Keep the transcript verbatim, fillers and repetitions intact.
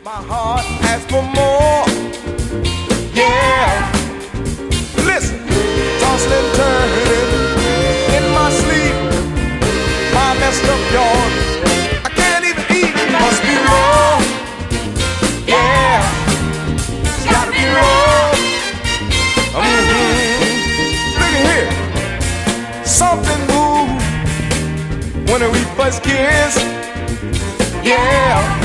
My heart asks for more. Yeah. Listen, tossing and turning in my sleep. My messed up yawn. I can't even eat. Must be love. Yeah. It's gotta be love. Mm-hmm. Look at here. Something moved when we first kissed. Yeah.